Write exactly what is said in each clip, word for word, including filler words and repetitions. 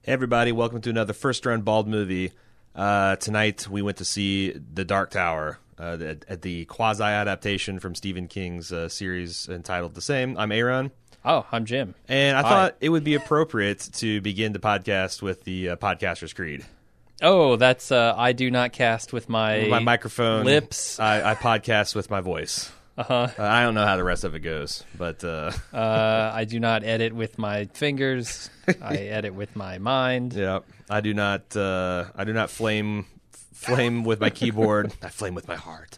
Hey everybody, welcome to another First Round Bald movie. Uh, tonight we went to see The Dark Tower, uh, at, at the quasi-adaptation from Stephen King's uh, series entitled the same. I'm Aaron. Oh, I'm Jim. And I Hi. thought it would be appropriate to begin the podcast with the uh, Podcaster's Creed. Oh, that's uh, I do not cast with my, With my microphone. lips. I, I podcast with my voice. Uh-huh. Uh, I don't know how the rest of it goes, but... Uh, Uh, I do not edit with my fingers. I edit with my mind. yeah, I do not uh, I do not flame flame with my keyboard. I flame with my heart.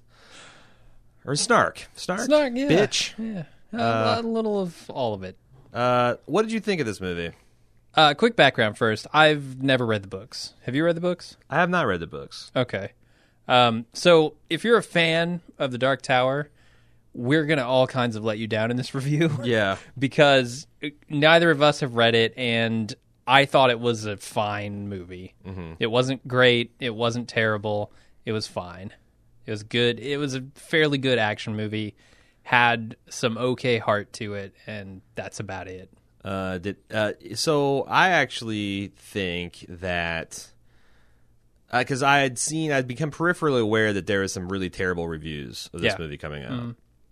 Or snark. Snark? Snark, yeah. Bitch. Yeah. Uh, a little of all of it. Uh, what did you think of this movie? Uh, quick background first. I've never read the books. Have you read the books? I have not read the books. Okay. Um, so if you're a fan of The Dark Tower, we're going to all kinds of let you down in this review. Yeah. Because neither of us have read it, and I thought it was a fine movie. Mm-hmm. It wasn't great. It wasn't terrible. It was fine. It was good. It was a fairly good action movie. Had some okay heart to it, and that's about it. Uh, did uh, so I actually think that because uh, I had seen, I'd become peripherally aware that there was some really terrible reviews of this Yeah. movie coming out. Mm-hmm.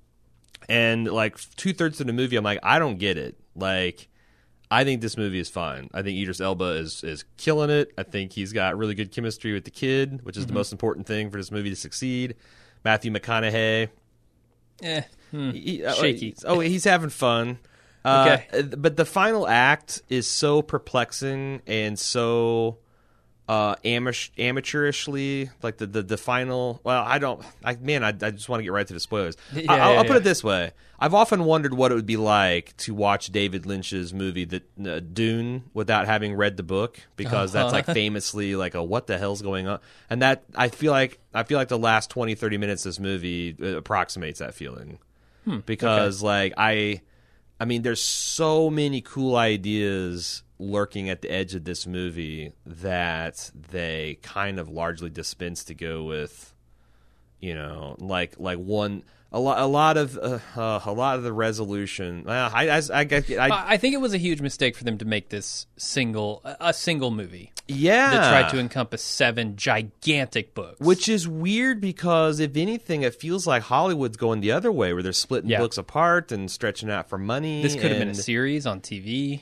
And like two thirds of the movie, I'm like, I don't get it. Like, I think this movie is fine. I think Idris Elba is is killing it. I think he's got really good chemistry with the kid, which is Mm-hmm. the most important thing for this movie to succeed. Matthew McConaughey, Eh, hmm. he, uh, Shaky. Oh, he's having fun. Uh, Okay. But the final act is so perplexing and so uh, amateur, amateurishly, like the, the, the final. Well, I don't. I man, I, I just want to get right to the spoilers. Yeah, I, I'll, yeah, I'll put yeah. it this way: I've often wondered what it would be like to watch David Lynch's movie, The uh, Dune, without having read the book, because that's like famously like a what the hell's going on, and that I feel like I feel like the last twenty, thirty minutes of this movie uh, approximates that feeling, because like I. I mean, there's so many cool ideas lurking at the edge of this movie that they kind of largely dispense to go with, you know, like like one a lot a lot of uh, uh, a lot of the resolution. Well, I I, I, I, I I think it was a huge mistake for them to make this single a single movie yeah, that tried to encompass seven gigantic books. which is weird because if anything, it feels like Hollywood's going the other way, where they're splitting Yeah. books apart and stretching out for money. this could have been a and- series on T V.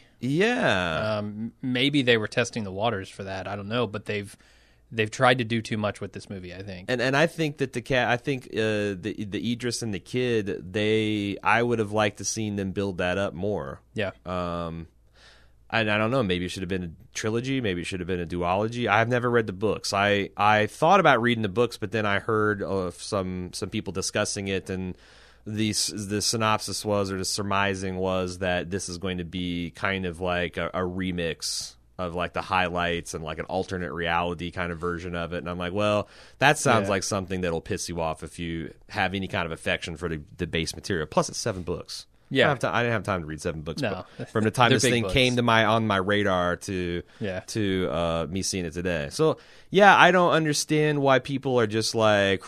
yeah. Um, maybe they were testing the waters for that. I don't know, but they've they've tried to do too much with this movie, I think. And and I think that the cat, I think uh, the the Idris and the kid, they, I would have liked to seen them build that up more. Yeah. Um, and I don't know, maybe it should have been a trilogy, maybe it should have been a duology. I've never read the books. I, I thought about reading the books, but then I heard of some some people discussing it, and the the synopsis was, or the surmising was, that this is going to be kind of like a, a remix of like the highlights and like an alternate reality kind of version of it. And I'm like, well, that sounds Yeah. like something that'll piss you off if you have any kind of affection for the, the base material. Plus, it's seven books. Yeah. I, don't have ti- I didn't have time to read seven books. No. but from the time They're this big thing books. came to my on my radar to Yeah. to uh, me seeing it today. So yeah, I don't understand why people are just like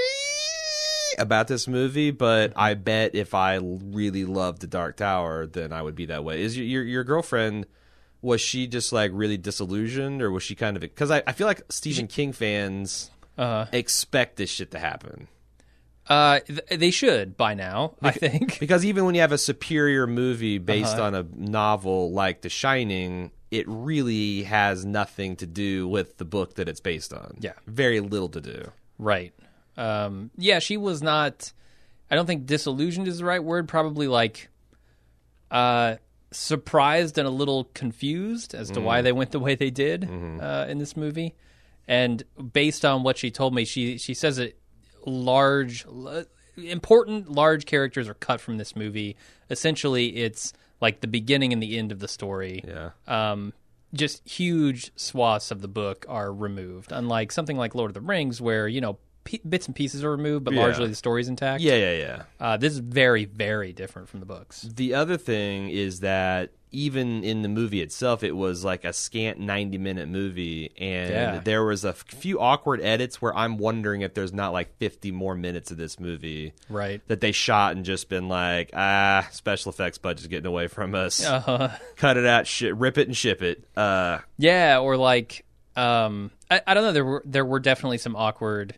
about this movie, but I bet if I really loved The Dark Tower, then I would be that way. Is your your, your girlfriend? Was she just like really disillusioned, or was she kind of, because I, I feel like Stephen King fans Uh, expect this shit to happen. uh, th- they should by now, I think. Because even when you have a superior movie based Uh-huh. on a novel like The Shining, it really has nothing to do with the book that it's based on. Yeah. Very little to do. Right. Um, yeah, she was not. I don't think disillusioned is the right word. Probably like uh, surprised and a little confused as to why they went the way they did uh, in this movie. And based on what she told me, she she says that large, l- important, large characters are cut from this movie. Essentially, it's like the beginning and the end of the story. Yeah. Um, just huge swaths of the book are removed. Unlike something like Lord of the Rings, where you know p- bits and pieces are removed, but Yeah. largely the story's intact. Yeah, yeah, yeah. Uh, this is very, very different from the books. The other thing is that even in the movie itself, it was like a scant ninety minute movie, and Yeah. there was a f- few awkward edits where I'm wondering if there's not like fifty more minutes of this movie Right. that they shot and just been like, ah, special effects budget's getting away from us. Uh-huh. Cut it out, shit, rip it and ship it. Uh, Yeah, or like, um, I, I don't know. There were there were definitely some awkward,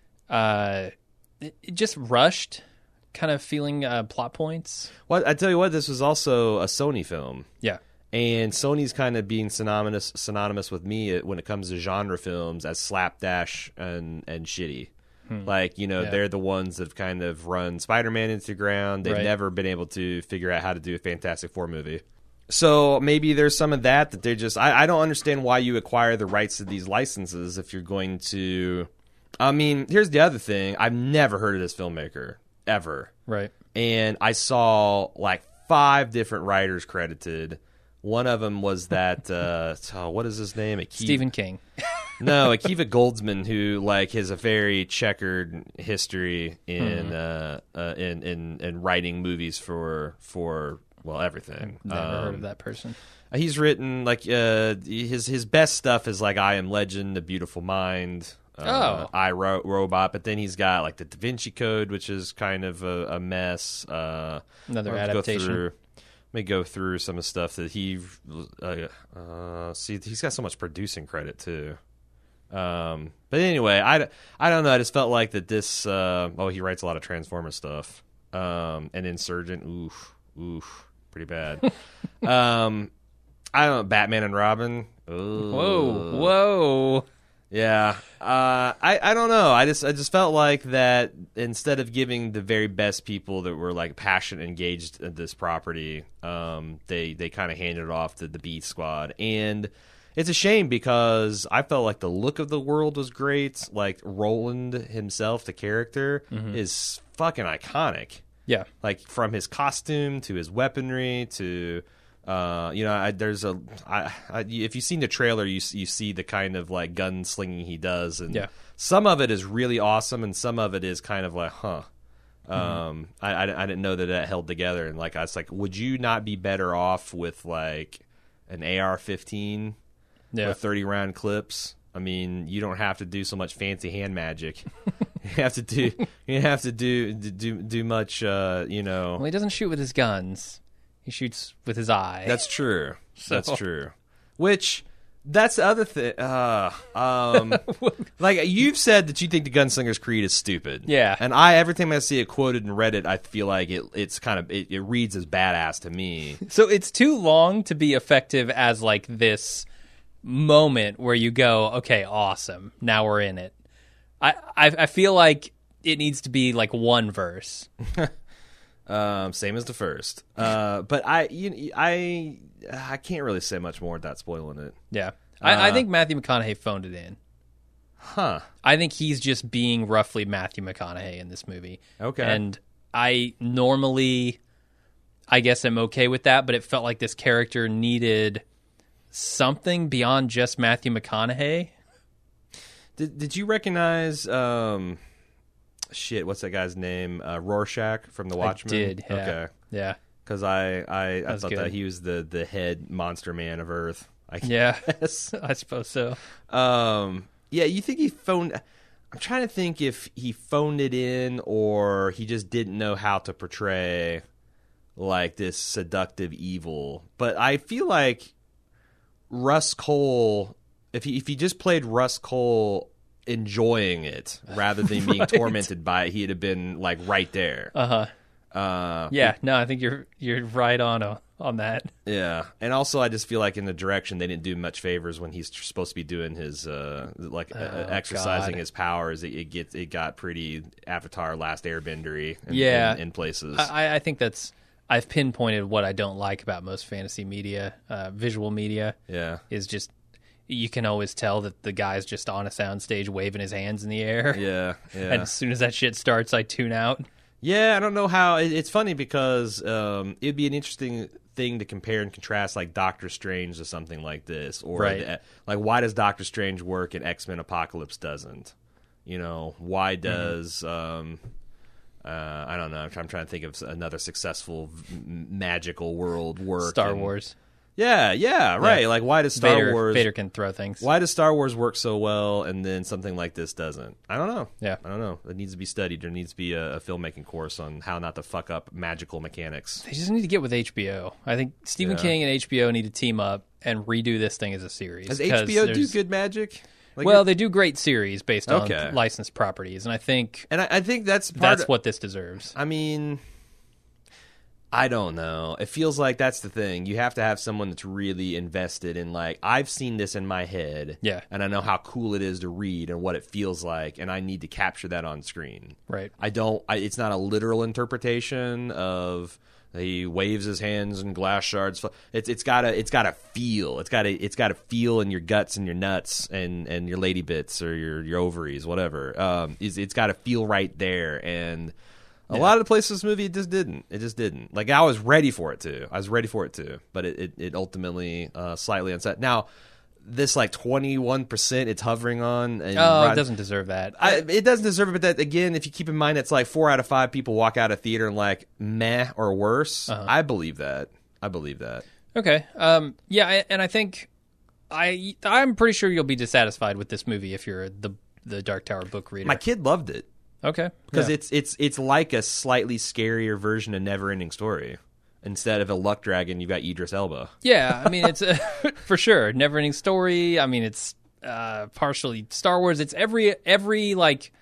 uh, it, it just rushed kind of feeling uh, plot points. well, I tell you what, this was also a Sony film. Yeah. And Sony's kind of being synonymous synonymous with me when it comes to genre films as slapdash and, and shitty. Hmm. Like, you know, Yeah. they're the ones that have kind of run Spider-Man into the ground. They've Right. never been able to figure out how to do a Fantastic Four movie. So maybe there's some of that that they're just... I, I don't understand why you acquire the rights to these licenses if you're going to... I mean, here's the other thing. I've never heard of this filmmaker, ever. Right. And I saw like five different writers credited. One of them was that uh, oh, what is his name? Akiva, Stephen King. No, Akiva Goldsman, who like has a very checkered history in Hmm. uh, uh, in, in in writing movies for for well everything. Never Um, heard of that person. He's written like uh, his his best stuff is like I Am Legend, The Beautiful Mind. Uh, Oh. I Ro- Robot, but then he's got like the Da Vinci Code, which is kind of a, a mess. Uh, Another I'll have to go adaptation. through- Let me go through some of the stuff that he. Uh, uh, see, he's got so much producing credit too. Um, but anyway, I, I don't know. I just felt like that this. Uh, oh, he writes a lot of Transformer stuff. Um, and Insurgent. Oof, oof, pretty bad. um, I don't know. Batman and Robin. Ooh. Whoa, whoa. Yeah, uh, I I don't know. I just I just felt like that instead of giving the very best people that were like passionate, engaged in this property, um, they they kind of handed it off to the B Squad, and it's a shame because I felt like the look of the world was great. Like Roland himself, the character, is fucking iconic. Yeah. Like from his costume to his weaponry to. Uh, you know, I, there's a. I, I, if you've seen the trailer, you you see the kind of like gunslinging he does, and Yeah. some of it is really awesome, and some of it is kind of like, huh. Um, Mm-hmm. I, I I didn't know that that held together, and like I was like, would you not be better off with like an A R fifteen Yeah. with thirty round clips? I mean, you don't have to do so much fancy hand magic. You have to do you have to do do do much. Uh, you know. Well, he doesn't shoot with his guns. He shoots with his eye. That's true. That's So- true. Which that's the other thing. Uh, um, like you've said that you think the Gunslinger's Creed is stupid. Yeah. And I every time I see it quoted in Reddit, I feel like it. It's kind of it, it reads as badass to me. So it's too long to be effective as like this moment where you go, okay, awesome. Now we're in it. I I, I feel like it needs to be like one verse. Um, same as the first. Uh, but I you, I I can't really say much more without spoiling it. Yeah. I, I think Matthew McConaughey phoned it in. Huh. I think he's just being roughly Matthew McConaughey in this movie. Okay. And I normally, I guess I'm okay with that, but it felt like this character needed something beyond just Matthew McConaughey. Did Did you recognize? Um, shit, what's that guy's name? Uh, Rorschach from The Watchmen. I did, yeah. Okay. Yeah. Because I I, I was thought good. that he was the the head monster man of Earth. I Yeah. guess. I suppose so. Um. Yeah. You think he phoned? I'm trying to think if he phoned it in or he just didn't know how to portray like this seductive evil. But I feel like Russ Cole, if he if he just played Russ Cole enjoying it rather than being Right. tormented by it, he'd have been like right there. Uh-huh. Uh, Yeah, no, I think you're you're right on uh, on that. Yeah, and also I just feel like in the direction they didn't do much favors when he's tr- supposed to be doing his uh, like uh, Oh, exercising God. his powers. It, it gets it got pretty Avatar: Last Airbendery. In, Yeah. in, in places. I, I think that's I've pinpointed what I don't like about most fantasy media, uh, visual media, yeah, is just you can always tell that the guy's just on a soundstage waving his hands in the air. yeah, yeah. And as soon as that shit starts, I tune out. Yeah, I don't know how. It, it's funny because um, it'd be an interesting thing to compare and contrast, like Doctor Strange to something like this, or Right. the- like why does Doctor Strange work and X Men Apocalypse doesn't? You know, why does um, uh, I don't know. I'm trying, I'm trying to think of another successful v- magical world work. Star and- Wars. Yeah, yeah, right. Yeah. Like, why does Star Vader, Wars... Vader can throw things. Why does Star Wars work so well and then something like this doesn't? I don't know. Yeah. I don't know. It needs to be studied. There needs to be a, a filmmaking course on how not to fuck up magical mechanics. They just need to get with H B O. I think Stephen Yeah. King and H B O need to team up and redo this thing as a series. Does 'cause H B O do there's- good magic? Like Well, they do great series based on Okay. licensed properties, and I think and I, I think that's part that's of, what this deserves. I mean, I don't know. It feels like that's the thing. You have to have someone that's really invested in, like, I've seen this in my head. Yeah. And I know how cool it is to read and what it feels like, and I need to capture that on screen. Right. I don't, I, it's not a literal interpretation of he waves his hands and glass shards. It's it's gotta it's gotta feel. It's gotta it's gotta feel in your guts and your nuts and, and your lady bits or your, your ovaries, whatever. Um, it's, it's gotta feel right there. And a Yeah. lot of the places this movie, it just didn't. It just didn't. Like, I was ready for it to. I was ready for it to. But it, it, it ultimately uh, slightly unset. Now, this, like, twenty-one percent it's hovering on. And Oh, Rod- it doesn't deserve that. I, it doesn't deserve it, but that, again, if you keep in mind it's like four out of five people walk out of theater and like, meh or worse, Uh-huh. I believe that. I believe that. Okay. Um, yeah, I- and I think I I'm pretty sure you'll be dissatisfied with this movie if you're the the Dark Tower book reader. My kid loved it. Okay. Because Yeah. it's it's it's like a slightly scarier version of Neverending Story. Instead of a luck dragon, you've got Idris Elba. Yeah, I mean, it's uh, for sure never-ending story. I mean, it's uh, partially Star Wars. It's every every like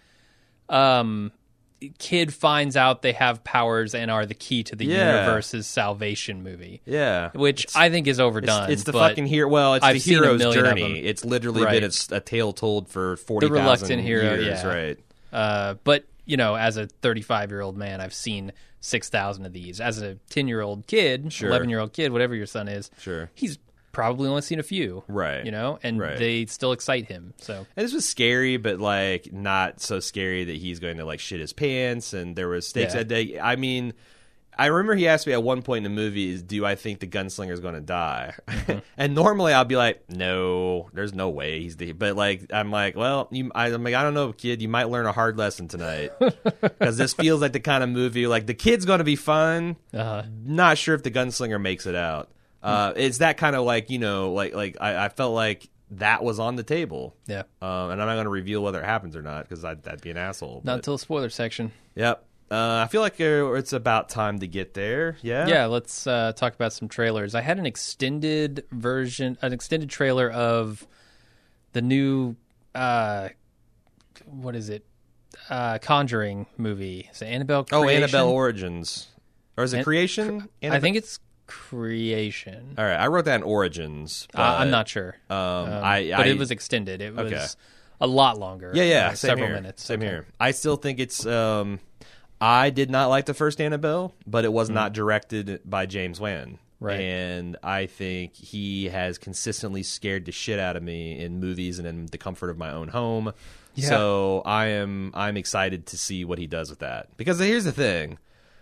um, kid finds out they have powers and are the key to the Yeah. universe's salvation movie, Yeah, which It's- I think is It's, overdone. it's the but fucking hero. Well, it's I've the seen a hero's million of journey. them. It's literally Right. been a, a tale told for forty The thousand reluctant hero, years, yeah. right? Uh, but you know, as a thirty-five-year-old man, I've seen six thousand of these. As a ten-year-old kid, Sure. eleven-year-old kid, whatever your son is, Sure. he's probably only seen a few, Right. You know, and Right. they still excite him. So And this was scary, but like not so scary that he's going to like shit his pants. And there was stakes Yeah. that day. I mean, I remember he asked me at one point in the movie, "Is do I think the gunslinger is going to die?" Mm-hmm. And normally I'll be like, "No, there's no way he's the." But like I'm like, well, you, I, I'm like, I don't know, kid. You might learn a hard lesson tonight because this feels like the kind of movie like the kid's going to be fun. uh, Not sure if the gunslinger makes it out. Uh, it's that kind of like you know, like like I, I felt like that was on the table. yeah, Um, and I'm not going to reveal whether it happens or not because that'd be an asshole. not but- until the spoiler section. Yep. Uh, I feel like uh, it's about time to get there. Yeah. Yeah, let's uh, talk about some trailers. I had an extended version, an extended trailer of the new, uh, what is it? Uh, Conjuring movie. Is it Annabelle Oh, Creation? Annabelle Origins, or is it An- Creation? I Annabelle- think it's Creation. All right, I wrote that in Origins. But, uh, I'm not sure. Um, Um, I, but I, it was extended. It was Okay. a lot longer. Yeah, yeah. uh, same several here. minutes. Same Okay. here. I still think it's. Um, I did not like the first Annabelle, but it was not directed by James Wan. Hmm. Right. And I think he has consistently scared the shit out of me in movies and in the comfort of my own home. Yeah. So I am I'm excited to see what he does with that. Because here's the thing.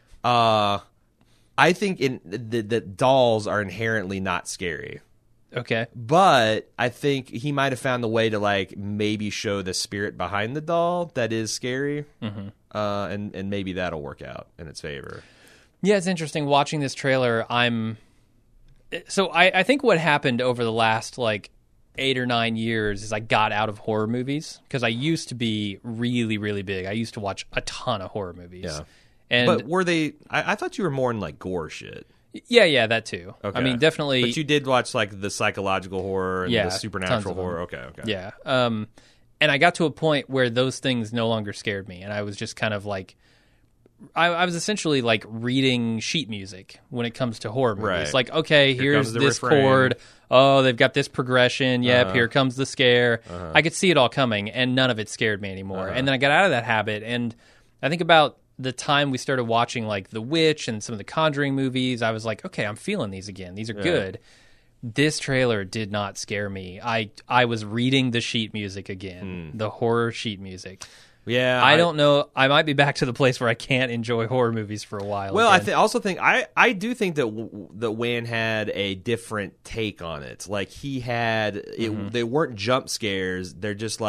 Uh I think in the, the dolls are inherently not scary. Okay. But I think he might have found the way to like maybe show the spirit behind the doll that is scary, mm-hmm. uh, and and maybe that'll work out in its favor. Yeah, it's interesting watching this trailer. I'm so I, I think what happened over the last like eight or nine years is I got out of horror movies because I used to be really really big. I used to watch a ton of horror movies. Yeah. And But were they? I, I thought you were more in like gore shit. yeah, yeah, that too. Okay. I mean, definitely. But you did watch like the psychological horror and Yeah, the tons supernatural of them. horror. Okay, okay. Yeah. Um, and I got to a point where those things no longer scared me, and I was just kind of like, I, I was essentially like reading sheet music when it comes to horror movies. Right. Like, okay, Here here's comes the this refrain. chord. Oh, they've got this progression. Yep, Uh-huh. here comes the scare. Uh-huh. I could see it all coming, and none of it scared me anymore. Uh-huh. And then I got out of that habit, and I think about the time we started watching like The Witch and some of the Conjuring movies, I was like, okay, I'm feeling these again. These are Yeah. good. This trailer did not scare me. I I was reading the sheet music again, the horror sheet music. Yeah, I don't know. I might be back to the place where I can't enjoy horror movies for a while. Well, I again. th- also think I, I do think that w- that Wan had a different take on it. Like he had, it, Mm-hmm. they weren't jump scares. They're just like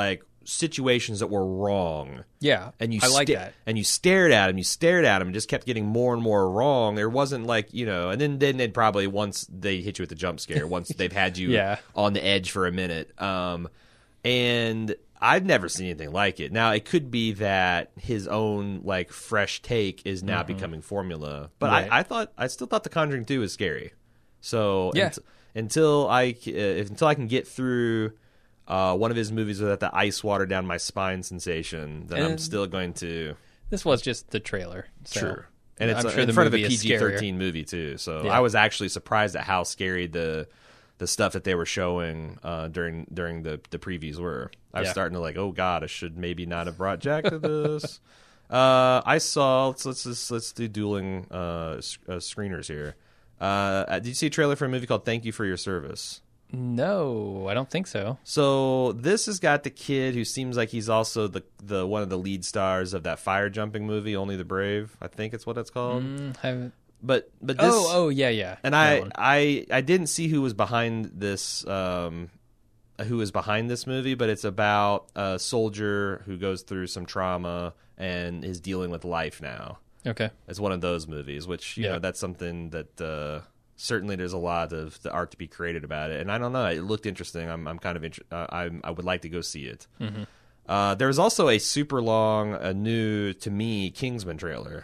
situations that were wrong. Yeah, And you I like sta- that. And you stared at him, you stared at him, and just kept getting more and more wrong. There wasn't like, you know, and then, then they'd probably, once they hit you with the jump scare, once they've had you Yeah. on the edge for a minute. Um, and I've never seen anything like it. Now, it could be that his own, like, fresh take is now Mm-hmm. becoming formula. But Right. I, I thought, I still thought The Conjuring two was scary. So Yeah. unt- until I, uh, until I can get through uh, one of his movies with the ice water down my spine sensation, then I'm And- still going to. This was just the trailer. So True. And it's I'm uh, sure in the front of a movie P is G thirteen movie too. So Yeah. I was actually surprised at how scary the the stuff that they were showing uh, during during the the previews were. I was Yeah. starting to like, oh god, I should maybe not have brought Jack to this. uh, I saw. Let's let's just, let's do dueling uh, sc- uh, screeners here. Uh, did you see a trailer for a movie called Thank You for Your Service? No, I don't think so. So this has got the kid who seems like he's also the the one of the lead stars of that fire jumping movie, Only the Brave. I think it's what it's called. Mm, haven't- But but this, oh, oh, yeah, yeah. and that I, one. I I didn't see who was behind this um who was behind this movie, but it's about a soldier who goes through some trauma and is dealing with life now. Okay. It's one of those movies, which you Yeah. know that's something that uh, certainly there's a lot of the art to be created about it, and I don't know, it looked interesting. I'm I'm kind of inter- uh, I'm I would like to go see it. Mm-hmm. Uh, there was also a super long, a new to me Kingsman trailer.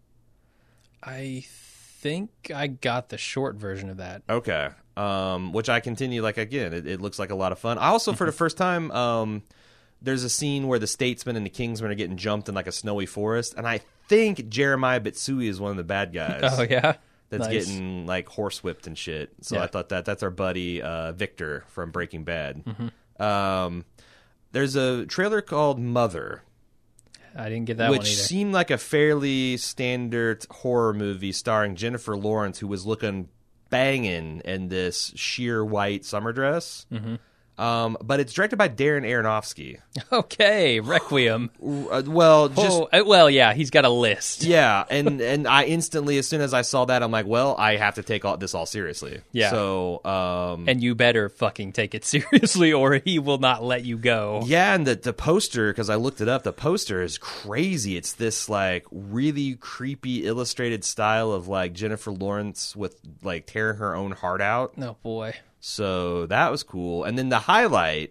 I think I got the short version of that. Okay. Um, which I continue, like, again, it, it looks like a lot of fun. I also, for the first time, um, there's a scene where the Statesman and the Kingsman are getting jumped in, like, a snowy forest, and I think Jeremiah Bitsui is one of the bad guys. Oh, yeah? That's Nice. getting, like, horsewhipped and shit. So Yeah. I thought that that's our buddy uh, Victor from Breaking Bad. Mm-hmm. Um, there's a trailer called Mother, I didn't get that which one either. seemed like a fairly standard horror movie starring Jennifer Lawrence, who was looking banging in this sheer white summer dress. Mm-hmm. Um, but it's directed by Darren Aronofsky. Okay, Requiem. Uh, well, just oh, uh, well, yeah, he's got a list. yeah, and and I instantly, as soon as I saw that, I'm like, well, I have to take all this all seriously. Yeah. So, um, And you better fucking take it seriously or he will not let you go. yeah, and the the poster, because I looked it up, the poster is crazy. It's this like really creepy illustrated style of like Jennifer Lawrence with like tearing her own heart out. Oh, boy. So that was cool. And then the highlight,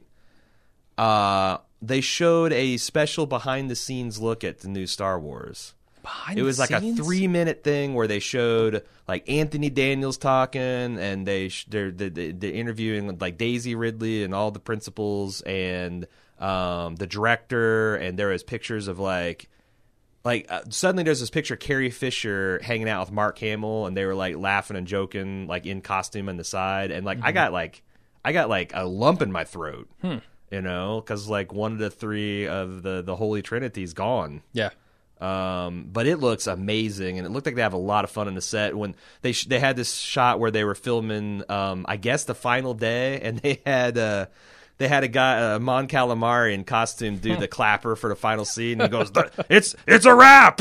uh, they showed a special behind the scenes look at the new Star Wars. Behind It was the like scenes? a three minute thing where they showed like Anthony Daniels talking, and they sh- they're, they're they're interviewing like Daisy Ridley and all the principals and um, the director, and there was pictures of like. Like, uh, suddenly there's this picture of Carrie Fisher hanging out with Mark Hamill, and they were, like, laughing and joking, like, in costume on the side. And, like, Mm-hmm. I got, like, I got, like, a lump in my throat, Hmm. you know? Because, like, one of the three of the, the Holy Trinity's gone. Yeah. Um, but it looks amazing, and it looked like they have a lot of fun on the set. When they sh- they had this shot where they were filming, um, I guess, the final day, and they had... Uh, They had a guy, uh, Mon Calamari in costume, do the clapper for the final scene, and he goes, "It's it's a wrap."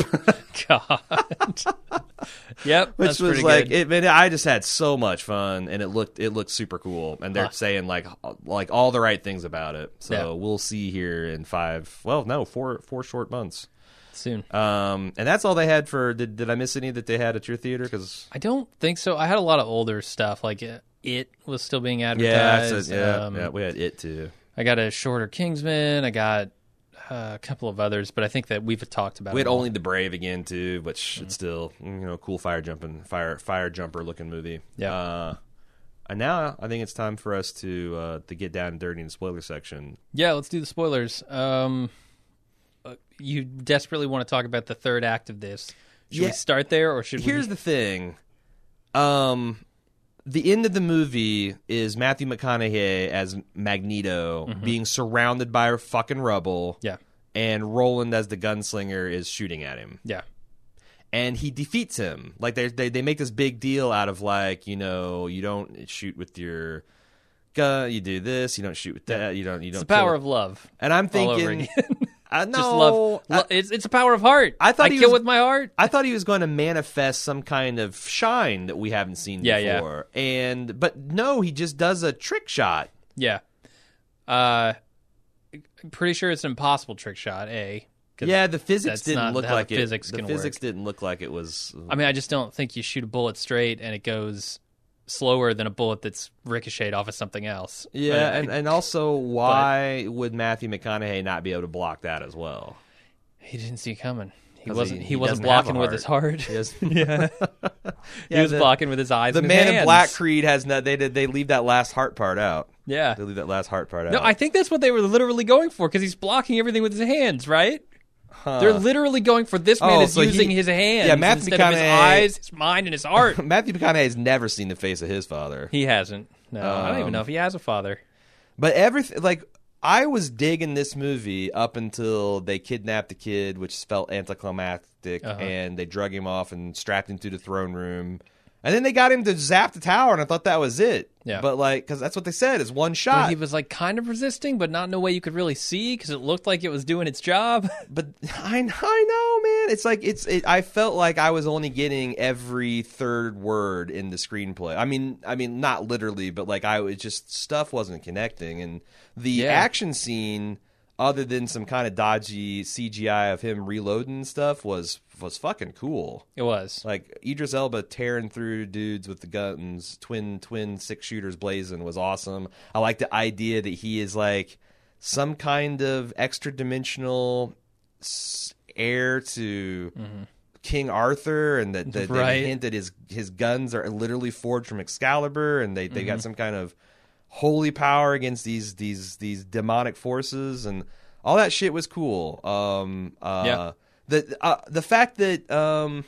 God. Yep. Which that's was pretty like, good. it, man, I just had so much fun, and it looked it looked super cool. And they're Huh. saying like like all the right things about it. So Yeah. we'll see here in five, well, no, four four short months. Soon. Um, and that's all they had for. Did did I miss any that they had at your theater? Because I don't think so. I had a lot of older stuff. Like uh, It was still being yeah, advertised. that's a- yeah, um, yeah, we had it too. I got a shorter Kingsman. I got uh, a couple of others, but I think that we've talked about We had it all. Only the Brave again too, which it's still, you know, cool fire jumping, fire fire jumper looking movie. Yeah. Uh, and now I think it's time for us to uh, to get down and dirty in the spoiler section. Yeah, let's do the spoilers. Um, uh, you desperately want to talk about the third act of this. Should Yeah. we start there, or should Here's we? the thing. Um, the end of the movie is Matthew McConaughey as Magneto being surrounded by fucking rubble, Yeah, and Roland as the gunslinger is shooting at him. yeah, And he defeats him. Like they they they make this big deal out of like, you know, you don't shoot with your gun, you do this, you don't shoot with that, you don't you don't. it's the power kill. of love. And I'm all over thinking, again. I know, Just love. I, lo- it's it's a power of heart. I thought I he kill was- with my heart. I thought he was going to manifest some kind of shine that we haven't seen Yeah, yeah. before. And but no, he just does a trick shot. Yeah. Uh, I'm pretty sure it's an impossible trick shot. A. Yeah, the physics that's didn't not look how like the it. physics the can physics work. didn't look like it was. I mean, I just don't think you shoot a bullet straight and it goes slower than a bullet that's ricocheted off of something else. Yeah, But, and, and also, why would Matthew McConaughey not be able to block that as well? he didn't see it coming. He 'Cause wasn't. he- He, he wasn't doesn't have a blocking with heart. his heart. He has- yeah, he Yeah, was the- blocking with his eyes. The and his Man in hands. Black Creed has no. They did. They leave that last heart part out. Yeah. They leave that last heart part out. No, I think that's what they were literally going for because he's blocking everything with his hands, right? Huh. They're literally going for this man Oh, is so he- using his hands Yeah, Matthew instead of his McConaughey- eyes, his mind, and his heart. Matthew McConaughey has never seen the face of his father. He hasn't. No, I don't even Um, know if he has a father. But everything, like, I was digging this movie up until they kidnapped the kid, which felt anticlimactic, Uh-huh. and they drug him off and strapped him to the throne room. And then they got him to zap the tower, and I thought that was it. Yeah. But, like, because that's what they said, is one But shot. he was like kind of resisting, but not in a way you could really see because it looked like it was doing its job. But I, I know, man. It's like it's. It, I felt like I was only getting every third word in the screenplay. I mean, I mean, not literally, but like I was just stuff wasn't connecting, and the Yeah. action scene, other than some kind of dodgy C G I of him reloading stuff, was was fucking cool. It was. Like Idris Elba tearing through dudes with the guns, twin twin six shooters blazing was awesome. I like the idea that he is like some kind of extra dimensional s- heir to King Arthur, and that, that Right. they hint that his his guns are literally forged from Excalibur, and they, they got some kind of holy power against these these these demonic forces, and all that shit was cool. Um, uh, Yeah. The uh, the fact that um,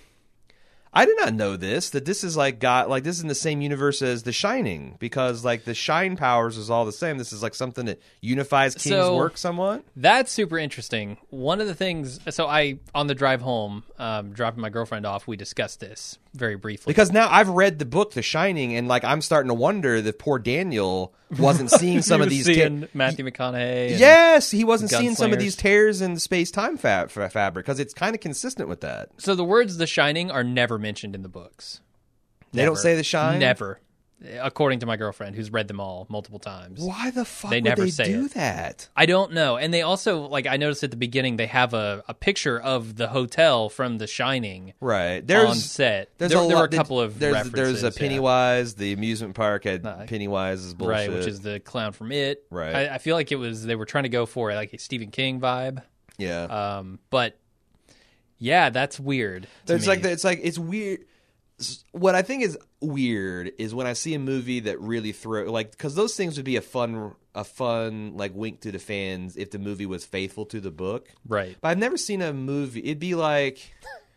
I did not know this, that this is like got like this is in the same universe as The Shining, because like the Shine powers is all the same. This is like something that unifies King's So- work somewhat. That's super interesting. One of the things, so I, on the drive home, um, dropping my girlfriend off, we discussed this very briefly. Because now I've read the book The Shining, and like I'm starting to wonder that poor Daniel wasn't seeing some You of were these. seeing ta- Matthew McConaughey. and- Yes, he wasn't seeing some of gunslingers. these tears in the space time fa- fa- fabric because it's kind of consistent with that. So the words "The Shining" are never mentioned in the books. They don't Never. say The Shine? Never, according to my girlfriend, who's read them all multiple times. Why the fuck They would never they say do it. that? I don't know. And they also, like, I noticed at the beginning, they have a, a picture of the hotel from The Shining Right. There's on set. There's there, a there lot, were a couple of there's, references. There's a yeah. Pennywise. The amusement park had Uh, Pennywise's bullshit. Right, which is the clown from It. Right. I, I feel like it was, they were trying to go for like a Stephen King vibe. yeah. Um, but yeah, that's weird. to It's me. like the- it's like it's weird. What I think is weird is when I see a movie that really throw like because those things would be a fun a fun like wink to the fans if the movie was faithful to the book. right. But I've never seen a movie. It'd be like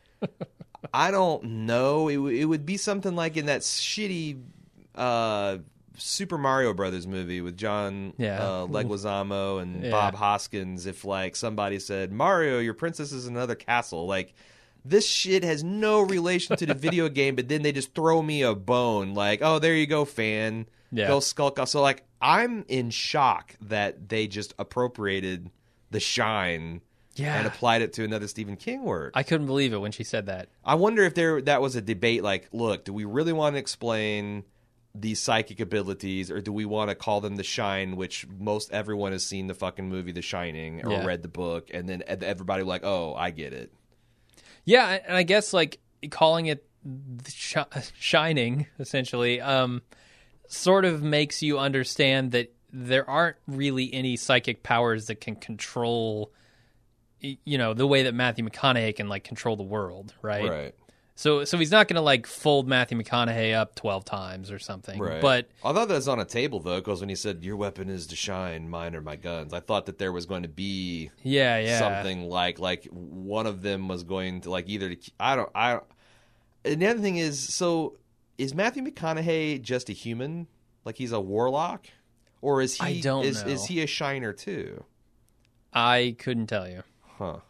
I don't know. It w- it would be something like in that shitty uh, Super Mario Brothers movie with John Yeah. uh, Leguizamo and Yeah. Bob Hoskins. If like somebody said, "Mario, your princess is in another castle," like this shit has no relation to the video game, but then they just throw me a bone, like, "Oh, there you go, fan." Yeah. Go skulk. So like, I'm in shock that they just appropriated The Shine. Yeah. And applied it to another Stephen King work. I couldn't believe it when she said that. I wonder if there that was a debate like, look, do we really want to explain these psychic abilities, or do we want to call them The Shine, which most everyone has seen the fucking movie The Shining or Yeah. read the book, and then everybody like, oh, I get it. Yeah, and I guess like calling it the sh- Shining essentially um, sort of makes you understand that there aren't really any psychic powers that can control, y- you know, the way that Matthew McConaughey can like control the world, right? Right. So, so he's not going to like fold Matthew McConaughey up twelve times or something. Right. But I thought that was on a table though, because when he said your weapon is to shine, mine are my guns, I thought that there was going to be yeah, yeah, something like like one of them was going to like either to I don't I don't, and the other thing is, so is Matthew McConaughey just a human, like he's a warlock, or is he I don't is know. is he a shiner too? I couldn't tell you. Huh.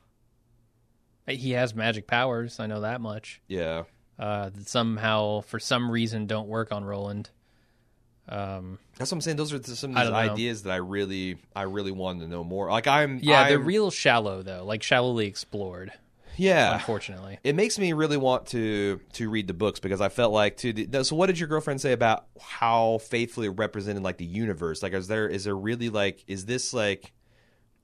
He has magic powers. I know that much. Yeah. Uh, that somehow, for some reason, don't work on Roland. Um, That's what I'm saying. Those are some of I these don't know. ideas that I really I really wanted to know more. Like I'm yeah, I'm, they're real shallow though, like shallowly explored. yeah. Unfortunately, It makes me really want to to read the books, because I felt like to. So, what did your girlfriend say about how faithfully it represented like the universe? Like, is there is there really like is this like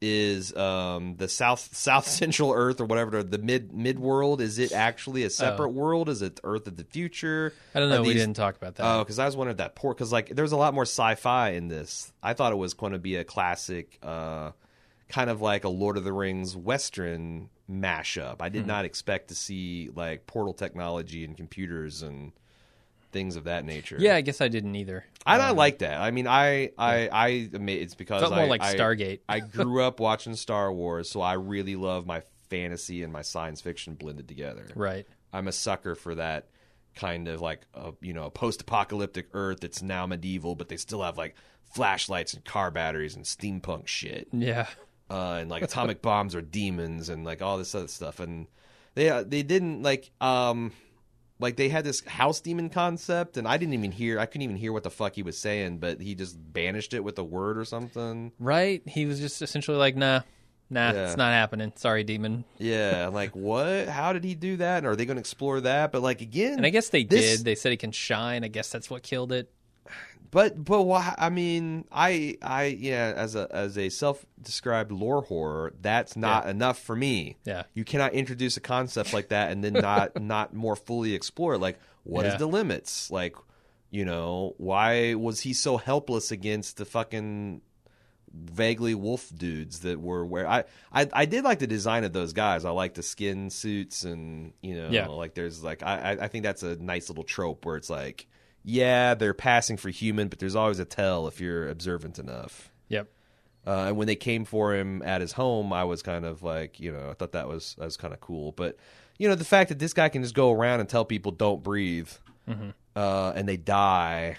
is um, the South South Central Earth or whatever, the mid mid world. Is it actually a separate Oh. world? Is it Earth of the future? I don't know. Are We these- didn't talk about that. Oh, because I was wondering if that port, because like there's a lot more sci-fi in this. I thought it was going to be a classic, uh, kind of like a Lord of the Rings Western mashup. I did Hmm. not expect to see like portal technology and computers and things of that nature. yeah, I guess I didn't either. and I Um, like that. I mean, I, I, I, I mean, it's because Felt I, more like I- Stargate. I grew up watching Star Wars, so I really love my fantasy and my science fiction blended together. Right. I'm a sucker for that kind of like a, you know, a post-apocalyptic Earth that's now medieval, but they still have like flashlights and car batteries and steampunk shit, Yeah. uh, and like atomic bombs are demons and like all this other stuff. And they uh, they didn't like um like they had this house demon concept, and I didn't even hear I couldn't even hear what the fuck he was saying, but he just banished it with a word or something. Right. He was just essentially like, nah, nah, Yeah. it's not happening. Sorry, demon. Yeah, I'm like, what? How did he do that? And are they going to explore that? But like again, And I guess they this- did. They said he can shine. I guess that's what killed it. But but why? I mean, I I yeah, as a as a self-described lore horror, that's not Yeah. enough for me. Yeah. You cannot introduce a concept like that and then not not more fully explore it. Like, what is Yeah. the limits? Like, you know, why was he so helpless against the fucking vaguely wolf dudes that were where I, I I did like the design of those guys. I like the skin suits and you know, Yeah. like there's like I I- I think that's a nice little trope where it's like. Yeah, they're passing for human, but there's always a tell if you're observant enough. Yep. Uh, and when they came for him at his home, I was kind of like, you know, I thought that was that was kind of cool. But you know, the fact that this guy can just go around and tell people don't breathe, Mm-hmm. uh, and they die,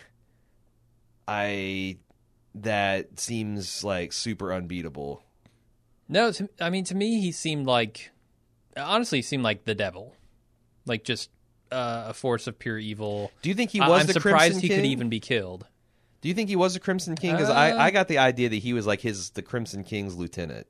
I that seems like super unbeatable. No, to, I mean, to me, he seemed like, honestly, he seemed like the devil. Like just uh, a force of pure evil. Do you think he I- was I'm the surprised Crimson he King? could even be killed. Do you think he was a Crimson King? Because Uh, I, I got the idea that he was like his the Crimson King's lieutenant.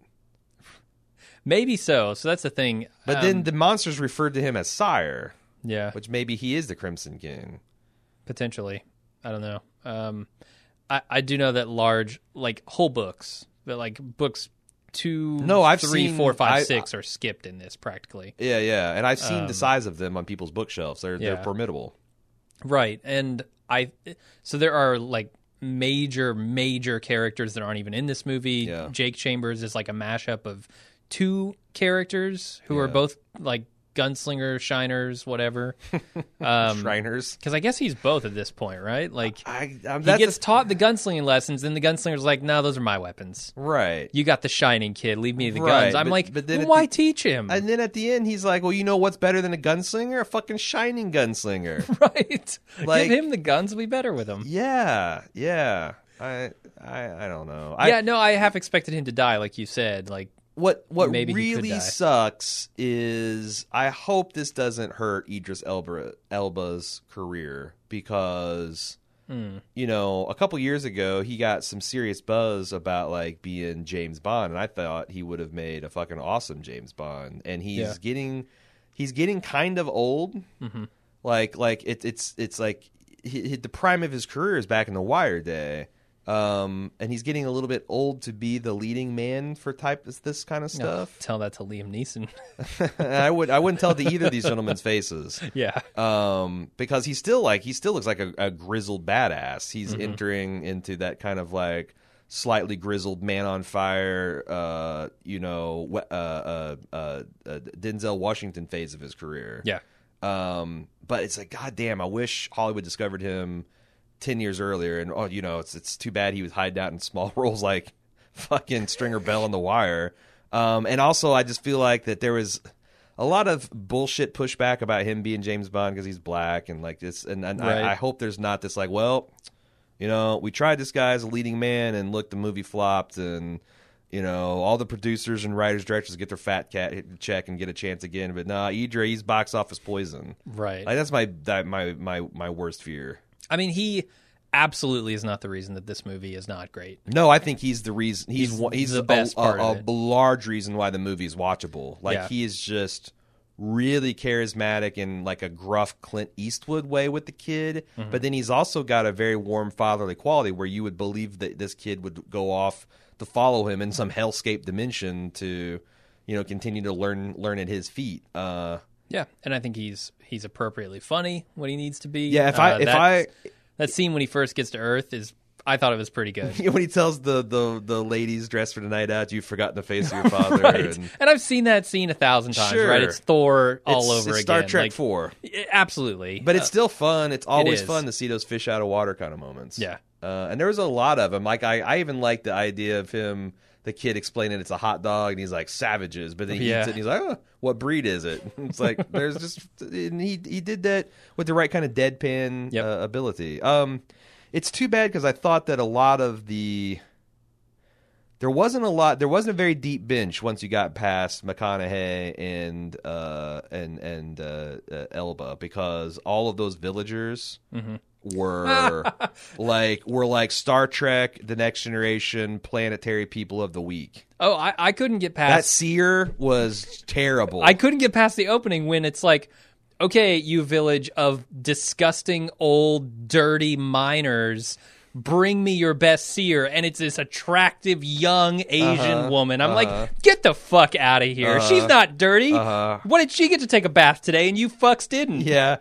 Maybe so. So that's the thing. But Um, then the monsters referred to him as sire, yeah, which maybe he is the Crimson King. potentially. I don't know. Um, I, I do know that large, like whole books, that like books two, No, I've three, seen- four, five, I- six are skipped in this practically. Yeah, yeah, and I've seen Um, the size of them on people's bookshelves. They're they're yeah. formidable. Right. And I, so there are like major, major characters that aren't even in this movie. Yeah. Jake Chambers is like a mashup of two characters who are Yeah. both like gunslinger, shiners, whatever. Um, Shriners. Because I guess he's both at this point, right? Like I, um, he that's gets the- taught the gunslinging lessons, then the gunslinger's like, "No, those are my weapons. right. You got the shining, kid. Leave me the Right, guns." I'm but- like, but then well, at why the- teach him? And then at the end, he's like, "Well, you know what's better than a gunslinger? A fucking shining gunslinger." right? Like- Give him the guns. We'll be better with him. yeah, yeah. I, I, I don't know. I, yeah, no, I half expected him to die, like you said. Like, What what Maybe he could really die. sucks is I hope this doesn't hurt Idris Elba Elba's career because Hmm. you know a couple years ago he got some serious buzz about like being James Bond, and I thought he would have made a fucking awesome James Bond, and he's Yeah. getting he's getting kind of old. Mm-hmm. Like like it, it's it's like he, he- the prime of his career is back in the Wire day. Um, and he's getting a little bit old to be the leading man for type this kind of oh, stuff. tell that to Liam Neeson. I would I wouldn't tell it to either of these gentlemen's faces. yeah, Um, because he's still like he still looks like a, a grizzled badass. He's Mm-hmm. entering into that kind of like slightly grizzled man on fire, uh, you know, we- uh, uh, uh, uh, Denzel Washington phase of his career. yeah, Um, but it's like, God damn, I wish Hollywood discovered him ten years earlier. And, oh, you know, it's it's too bad he was hiding out in small roles like fucking Stringer Bell on The Wire. Um, and also, I just feel like that there was a lot of bullshit pushback about him being James Bond because he's black and like this. And, and Right. I, I hope there's not this like, well, you know, we tried this guy as a leading man and look, the movie flopped and. You know, all the producers and writers, directors get their fat cat hit the check and get a chance again. But nah, Idris, he's box office poison. right. Like, that's my that, my my my worst fear. I mean, he absolutely is not the reason that this movie is not great. No, I think he's the reason. He's He's one- he's the a, best a, part a, of a it. large reason why the movie is watchable. Like Yeah. he is just really charismatic in like a gruff Clint Eastwood way with the kid, mm-hmm. but then he's also got a very warm fatherly quality where you would believe that this kid would go off to follow him in some hellscape dimension to, you know, continue to learn learn at his feet. Uh, yeah, and I think he's he's appropriately funny when he needs to be. Yeah, if I uh, if I that scene when he first gets to Earth is. I thought it was pretty good. When he tells the, the, the ladies dressed for the night out, you've forgotten the face of your father. Right. And, and I've seen that scene a thousand times, sure. right? It's Thor all it's, over it's again. Star Trek like, four. Absolutely. But it's still fun. It's always it fun to see those fish out of water kind of moments. Yeah. Uh, and there was a lot of them. Like I, I even like the idea of him, the kid explaining it's a hot dog, and he's like, savages. But then he yeah. eats it, and he's like, oh, what breed is it? It's like, there's just... And he, he did that with the right kind of deadpan yep. uh, ability. Um... It's too bad because I thought that a lot of the there wasn't a lot there wasn't a very deep bench once you got past McConaughey and uh, and and uh, uh, Elba, because all of those villagers mm-hmm. were like were like Star Trek, The Next Generation, planetary people of the week. Oh, I, I couldn't get past that seer was terrible. I couldn't get past the opening when it's like, okay, you village of disgusting, old, dirty miners, bring me your best seer. And it's this attractive, young Asian uh-huh, woman. I'm uh-huh. like, get the fuck out of here. Uh-huh, She's not dirty. Uh-huh. What did she get to take a bath today and you fucks didn't? Yeah.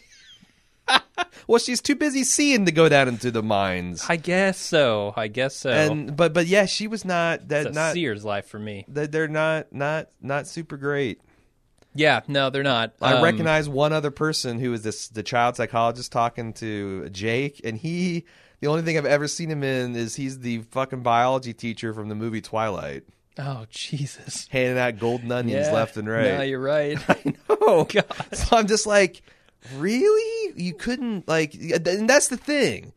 Well, she's too busy seeing to go down into the mines. I guess so. I guess so. And but but yeah, she was not that it's a not seer's life for me. They're not not not super great. Yeah, no, they're not. I um, recognize one other person who is this the child psychologist talking to Jake, and he the only thing I've ever seen him in is he's the fucking biology teacher from the movie Twilight. Oh, Jesus. Handing out golden onions yeah, left and right. No, you're right. I know. God. So I'm just like, really? You couldn't, like, and that's the thing.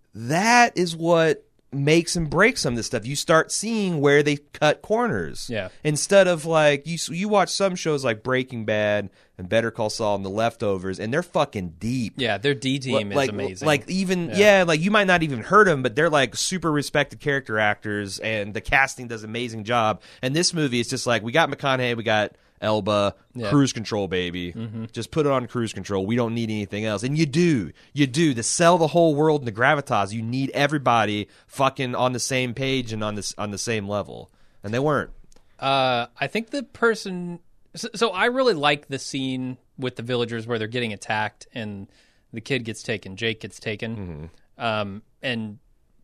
That is what makes and breaks some of this stuff. You start seeing where they cut corners. Yeah. Instead of like you, you watch some shows like Breaking Bad and Better Call Saul and The Leftovers, and they're fucking deep. Yeah, their D team like, is amazing. Like even yeah. yeah, like you might not even heard them, but they're like super respected character actors, and the casting does an amazing job. And this movie is just like we got McConaughey, we got Elba, yeah. cruise control, baby. Mm-hmm. Just put it on cruise control. We don't need anything else. And you do. You do. To sell the whole world into gravitas, you need everybody fucking on the same page and on this on the same level. And they weren't. Uh, I think the person... So, so I really like the scene with the villagers where they're getting attacked and the kid gets taken. Jake gets taken. Mm-hmm. Um, and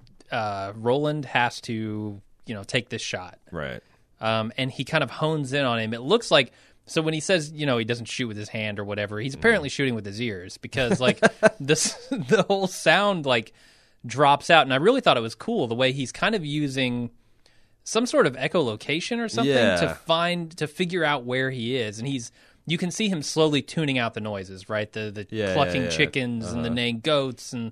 uh, Roland has to, you know, take this shot. Right. Um, and he kind of hones in on him. It looks like, so when he says, you know, he doesn't shoot with his hand or whatever, he's apparently mm. shooting with his ears because, like, this the whole sound, like, drops out. And I really thought it was cool the way he's kind of using some sort of echolocation or something yeah. to find, to figure out where he is. And he's, you can see him slowly tuning out the noises, right? The the yeah, clucking yeah, yeah. chickens Uh-huh. and the neighing goats. And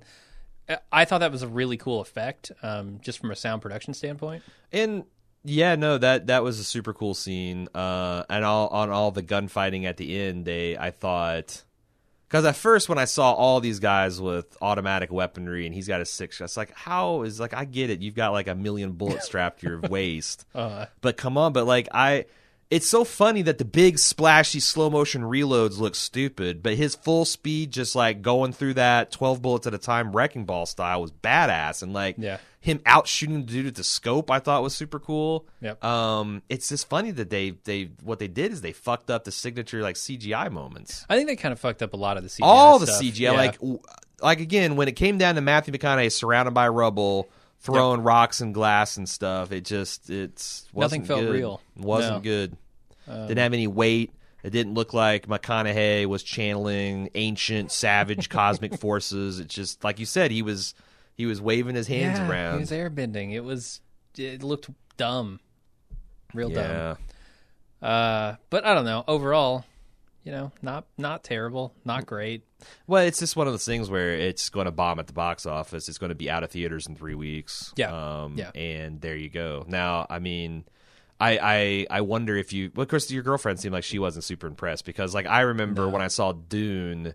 I thought that was a really cool effect, um, just from a sound production standpoint. And... Yeah, no, that that was a super cool scene, uh, and all on all the gunfighting at the end. They, I thought, because at first when I saw all these guys with automatic weaponry and he's got a six, I was like, how is like I get it, you've got like a million bullets strapped to your waist, uh, but come on, but like I, it's so funny that the big splashy slow motion reloads look stupid, but his full speed just like going through that twelve bullets at a time wrecking ball style was badass, and like yeah. him out shooting the dude with the scope, I thought was super cool. Yep. Um, it's just funny that they they what they did is they fucked up the signature like C G I moments. I think they kind of fucked up a lot of the C G I All stuff. the C G I, yeah. like like again, when it came down to Matthew McConaughey surrounded by rubble, throwing yep. rocks and glass and stuff, it just it's wasn't nothing felt good. real. Wasn't no. good. Um, Didn't have any weight. It didn't look like McConaughey was channeling ancient, savage cosmic forces. It's just like you said, he was he was waving his hands yeah, around. He was airbending. It was it looked dumb, real yeah. dumb. Uh, but I don't know. Overall, you know, not not terrible, not great. Well, it's just one of those things where it's going to bomb at the box office. It's going to be out of theaters in three weeks. Yeah, um, yeah. And there you go. Now, I mean. I, I I wonder if you... Well, of course, your girlfriend seemed like she wasn't super impressed because, like, I remember no. when I saw Dune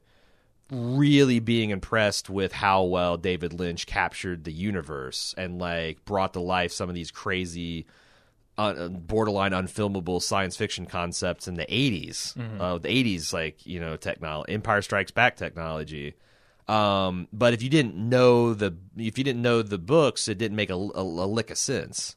really being impressed with how well David Lynch captured the universe and, like, brought to life some of these crazy, uh, borderline unfilmable science fiction concepts in the eighties. Mm-hmm. Uh, the eighties, like, you know, technology, Empire Strikes Back technology. Um, but if you didn't know the if you didn't know the books, it didn't make a, a, a lick of sense.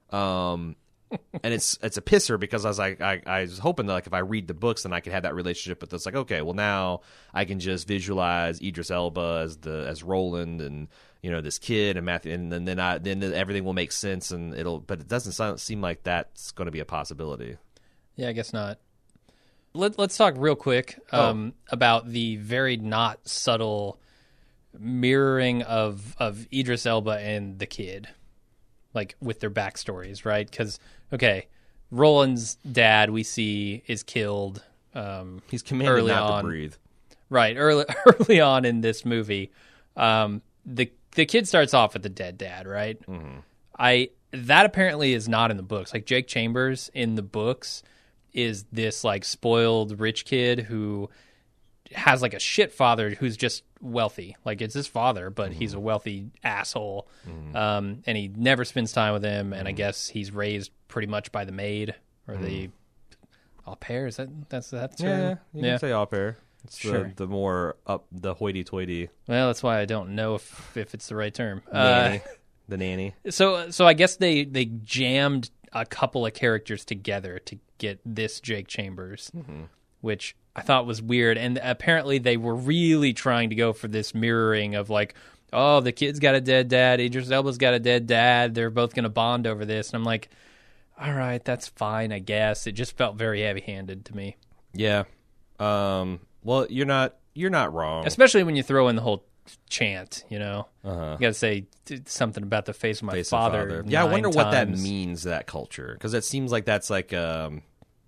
Um, and it's it's a pisser because I was like I, I was hoping that like if I read the books, then I could have that relationship with. It's like, okay, well now I can just visualize Idris Elba as the as Roland and, you know, this kid and Matthew, and then then I then everything will make sense and it'll. But it doesn't sound, seem like that's going to be a possibility. Yeah, I guess not. Let, let's talk real quick um, oh. about the very not subtle mirroring of of Idris Elba and the kid, like with their backstories, right? Because, okay, Roland's dad we see is killed. Um, He's commanded early not on. to breathe. Right, early early on in this movie, um, the the kid starts off with a dead dad, right? Mm-hmm. I that apparently is not in the books. Like Jake Chambers in the books is this like spoiled rich kid who has like a shit father who's just wealthy. Like it's his father, but mm-hmm. he's a wealthy asshole. Mm-hmm. Um, and he never spends time with him. And mm-hmm. I guess he's raised pretty much by the maid or mm-hmm. the au pair. Is that that's that term? Yeah, you yeah. can say au pair. It's sure. the, the more up the hoity-toity. Well, that's why I don't know if if it's the right term. Nanny. Uh, the nanny. So so I guess they they jammed a couple of characters together to get this Jake Chambers, mm-hmm. which I thought was weird. And apparently they were really trying to go for this mirroring of like, oh, the kid's got a dead dad, Idris Elba's got a dead dad, they're both going to bond over this. And I'm like, all right, that's fine, I guess. It just felt very heavy-handed to me. Yeah. Um, well, you're not you're not wrong. Especially when you throw in the whole chant, you know? Uh-huh. You got to say something about the face of my face father. father. Yeah, I wonder times. what that means to that culture. Because it seems like that's like, um,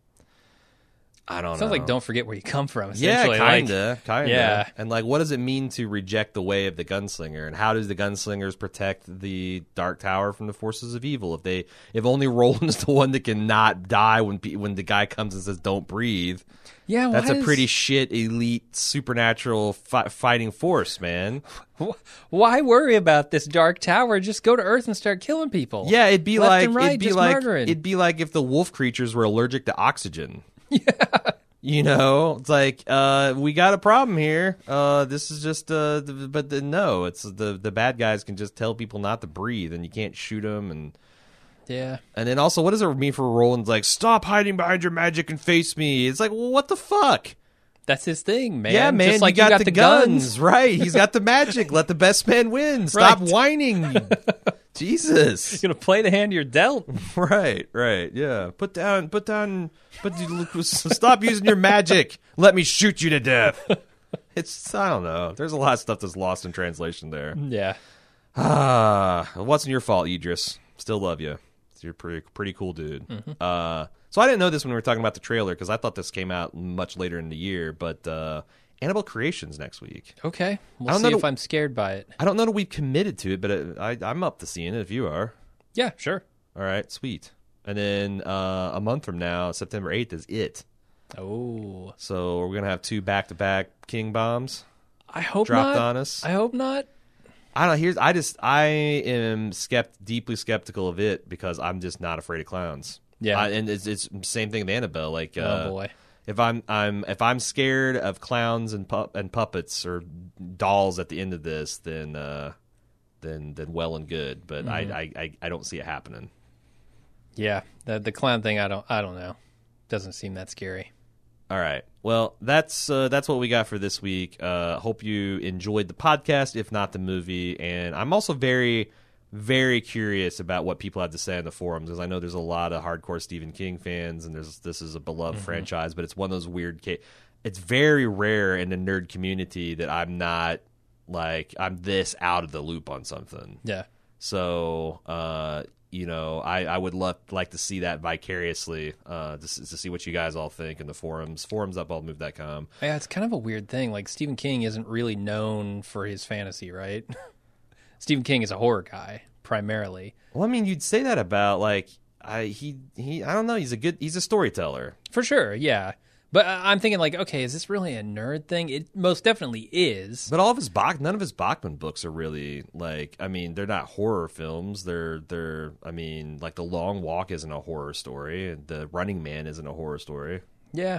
I don't Sounds know. Sounds like don't forget where you come from, Yeah, essentially. kinda, like, kinda. Yeah. And like, what does it mean to reject the way of the gunslinger? And how does the gunslingers protect the Dark Tower from the forces of evil? If they, if only Roland's the one that can not die when when the guy comes and says "Don't breathe." Yeah, that's a does... pretty shit elite supernatural fi- fighting force, man. Why worry about this Dark Tower? Just go to Earth and start killing people. Yeah, it'd be Left like and right, it'd be just like murdering. it'd be like if the wolf creatures were allergic to oxygen. Yeah. You know, it's like, uh, we got a problem here. Uh, this is just, uh, the, but the, no, it's the the bad guys can just tell people not to breathe, and you can't shoot them, and yeah. And then also, what does it mean for Roland's like, stop hiding behind your magic and face me? It's like, well, what the fuck? That's his thing, man. Yeah, man. Just like you got, you got the, the guns, guns. right? He's got the magic. Let the best man win. Stop Right. whining. Jesus. You're gonna play the hand you're dealt. Right, right, yeah. Put down, put down, but stop using your magic. Let me shoot you to death. It's, I don't know. There's a lot of stuff that's lost in translation there. Yeah. Ah, what's your fault, Idris? Still love you. You're a pretty, pretty cool dude. Mm-hmm. Uh, so I didn't know this when we were talking about the trailer because I thought this came out much later in the year. But uh, Annabelle Creations next week. Okay, we'll I don't see know if to, I'm scared by it. I don't know that we've committed to it, but it, I, I'm up to seeing it if you are. Yeah, sure. All right, sweet. And then uh, a month from now, September eighth, is It. Oh. So we're going to have two back-to-back King bombs I hope dropped not. on us. I hope not. I don't know. Here's I just I am skept deeply skeptical of It because I'm just not afraid of clowns. Yeah, I, and it's it's same thing with Annabelle. Like, oh uh, boy, if I'm I'm if I'm scared of clowns and pu- and puppets or dolls at the end of this, then uh, then then well and good. But mm-hmm. I, I I don't see it happening. Yeah, the the clown thing. I don't I don't know. Doesn't seem that scary. All right. Well, that's uh, that's what we got for this week. Uh, hope you enjoyed the podcast, if not the movie. And I'm also very, very curious about what people have to say on the forums, because I know there's a lot of hardcore Stephen King fans, and there's this is a beloved mm-hmm. franchise, but it's one of those weird ca- it's very rare in the nerd community that I'm not, like, I'm this out of the loop on something. Yeah. So, uh, you know, I, I would love like to see that vicariously, uh, to, to see what you guys all think in the forums, forums up all move dot com. Yeah, it's kind of a weird thing. Like, Stephen King isn't really known for his fantasy, right? Stephen King is a horror guy, primarily. Well, I mean, you'd say that about, like, I he he. I don't know. He's a good. He's a storyteller for sure. Yeah, But uh, I'm thinking, like, okay, is this really a nerd thing? It most definitely is. But all of his Bach, none of his Bachman books are really like. I mean, they're not horror films. They're they're. I mean, like The Long Walk isn't a horror story. And The Running Man isn't a horror story. Yeah.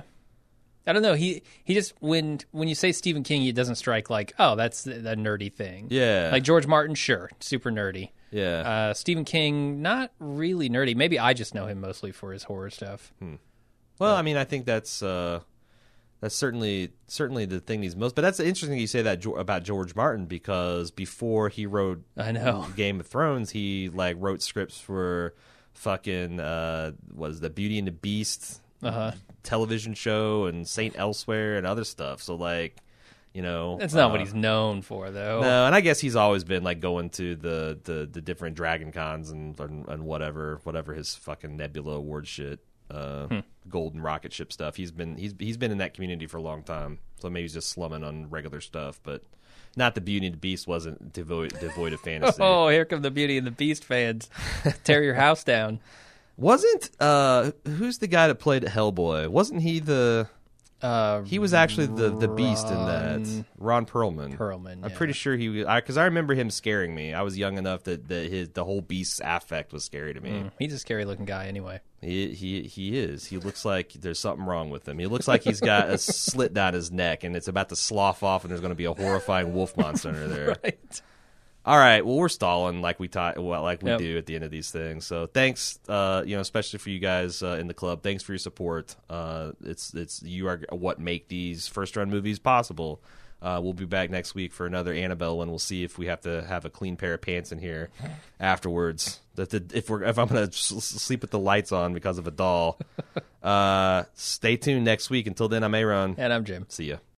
I don't know. He he just when when you say Stephen King, it doesn't strike like, oh, that's the, the nerdy thing. Yeah. Like George Martin, sure, super nerdy. Yeah. Uh, Stephen King, not really nerdy. Maybe I just know him mostly for his horror stuff. Hmm. Well, I mean, I think that's uh, that's certainly certainly the thing he's most. But that's interesting you say that about George Martin, because before he wrote I know Game of Thrones, he like wrote scripts for fucking uh, was the Beauty and the Beast uh-huh. television show and Saint Elsewhere and other stuff. So like, you know, that's not uh, what he's known for, though. No, and I guess he's always been like going to the the, the different Dragon Cons and, and and whatever whatever his fucking Nebula Award shit. Uh, hmm. Golden rocket ship stuff. He's been he's he's been in that community for a long time. So maybe he's just slumming on regular stuff, but not the Beauty and the Beast wasn't devoid devoid of fantasy. Oh, here come the Beauty and the Beast fans! Tear your house down. Wasn't uh who's the guy that played Hellboy? Wasn't he the? Uh, he was actually the, the Ron, Beast in that. Ron Perlman. Perlman. I'm yeah. pretty sure he was, because I, I remember him scaring me. I was young enough that, that his the whole Beast's affect was scary to me. Mm, he's a scary looking guy anyway. He he he is. He looks like there's something wrong with him. He looks like he's got a slit down his neck and it's about to slough off, and there's going to be a horrifying wolf monster under there. Right. All right. Well, we're stalling like we ta- well, like we yep. do at the end of these things. So thanks, uh, you know, especially for you guys uh, in the club. Thanks for your support. Uh, it's it's you are what make these first run movies possible. Uh, we'll be back next week for another Annabelle one. We'll see if we have to have a clean pair of pants in here afterwards. That the, if we're if I'm gonna sleep with the lights on because of a doll. uh, stay tuned next week. Until then, I'm Aaron. And I'm Jim. See ya.